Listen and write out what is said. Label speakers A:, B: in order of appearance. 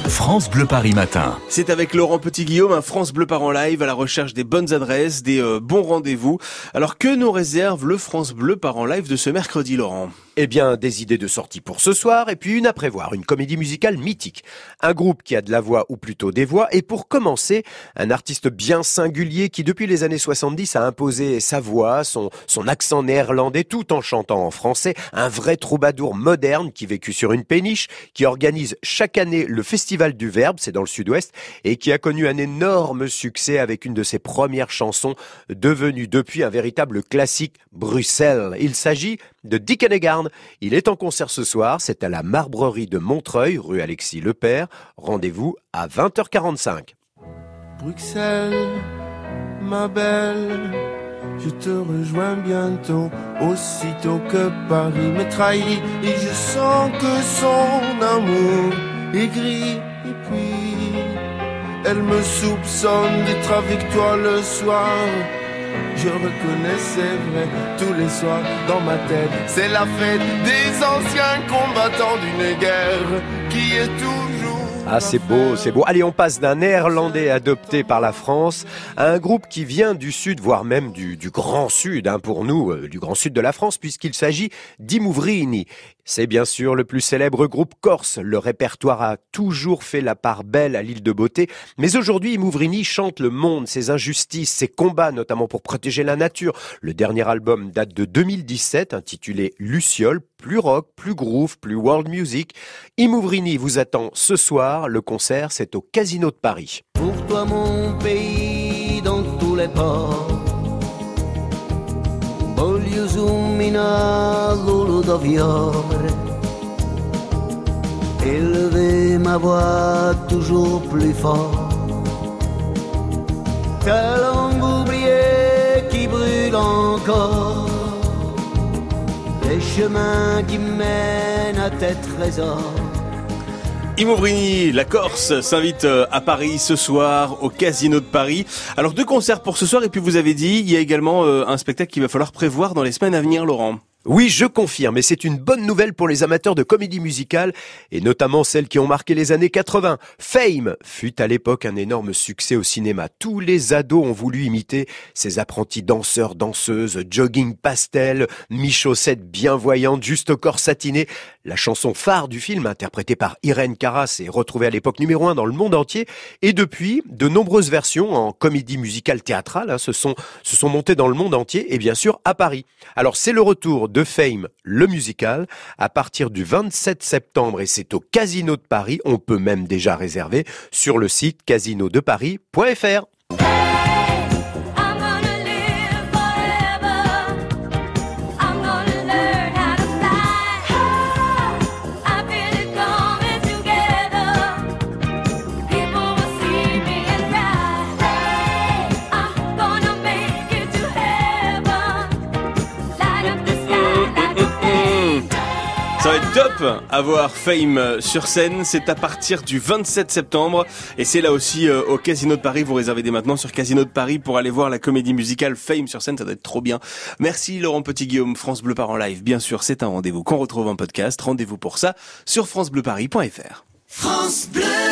A: France Bleu Paris Matin.
B: C'est avec Laurent Petit-Guillaume, un France Bleu Paris en live à la recherche des bonnes adresses, des bons rendez-vous. Alors que nous réserve le France Bleu Paris en live de ce mercredi, Laurent ?
C: Eh bien, des idées de sortie pour ce soir et puis une à prévoir, une comédie musicale mythique. Un groupe qui a de la voix ou plutôt des voix et pour commencer, un artiste bien singulier qui depuis les années 70 a imposé sa voix, son accent néerlandais tout en chantant en français. Un vrai troubadour moderne qui vécut sur une péniche, qui organise chaque année le Festival du Verbe, c'est dans le sud-ouest, et qui a connu un énorme succès avec une de ses premières chansons devenue depuis un véritable classique, Bruxelles. Il s'agit de Dick Henegarn. Il est en concert ce soir, c'est à la Marbrerie de Montreuil, rue Alexis Lepère. Rendez-vous à 20h45.
D: Bruxelles, ma belle, je te rejoins bientôt, aussitôt que Paris me trahit, et je sens que son amour est gris, et puis elle me soupçonne d'être avec toi le soir. Je reconnais, c'est vrai, tous les soirs dans ma tête, c'est la fête des anciens combattants d'une guerre qui est toujours...
C: Ah, c'est beau, c'est beau. Allez, on passe d'un néerlandais adopté par la France à un groupe qui vient du sud, voire même du grand sud, pour nous, du grand sud de la France, puisqu'il s'agit d'I Muvrini. C'est bien sûr le plus célèbre groupe corse. Le répertoire a toujours fait la part belle à l'île de Beauté. Mais aujourd'hui, I Muvrini chante le monde, ses injustices, ses combats, notamment pour protéger la nature. Le dernier album date de 2017, intitulé Luciole, plus rock, plus groove, plus world music. I Muvrini vous attend ce soir. Le concert, c'est au Casino de Paris.
E: Pour toi, mon pays, dans tous les ports, voglio zoomina l'olo d'Oviore, élever ma voix toujours plus fort, ta langue oubliée qui brûle encore, les chemins qui mènent à tes trésors.
B: I Muvrini, la Corse, s'invite à Paris ce soir, au Casino de Paris. Alors 2 concerts pour ce soir et puis vous avez dit, il y a également un spectacle qu'il va falloir prévoir dans les semaines à venir, Laurent.
C: Oui, je confirme, et c'est une bonne nouvelle pour les amateurs de comédie musicale, et notamment celles qui ont marqué les années 80. Fame fut à l'époque un énorme succès au cinéma. Tous les ados ont voulu imiter ces apprentis danseurs, danseuses, jogging pastel, mi-chaussettes bien voyantes, juste au corps satiné. La chanson phare du film, interprétée par Irène Cara, est retrouvée à l'époque numéro 1 dans le monde entier, et depuis, de nombreuses versions en comédie musicale théâtrale se sont montées dans le monde entier, et bien sûr à Paris. Alors c'est le retour de Fame, le musical, à partir du 27 septembre et c'est au Casino de Paris. On peut même déjà réserver sur le site casinodeparis.fr.
B: Ça va être top à voir Fame sur scène, c'est à partir du 27 septembre et c'est là aussi au Casino de Paris. Vous réservez dès maintenant sur Casino de Paris pour aller voir la comédie musicale Fame sur scène, ça doit être trop bien. Merci Laurent Petit-Guillaume, France Bleu Paris en live. Bien sûr, c'est un rendez-vous qu'on retrouve en podcast, rendez-vous pour ça sur francebleuparis.fr.
F: France Bleu.